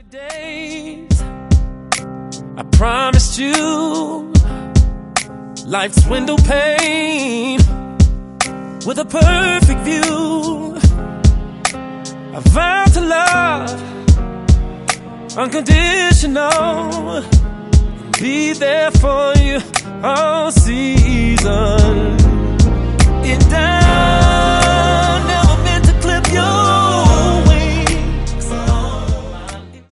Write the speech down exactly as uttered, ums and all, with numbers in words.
days, I promised you life's window pane with a perfect view. I vow to love unconditional, be there for you all season.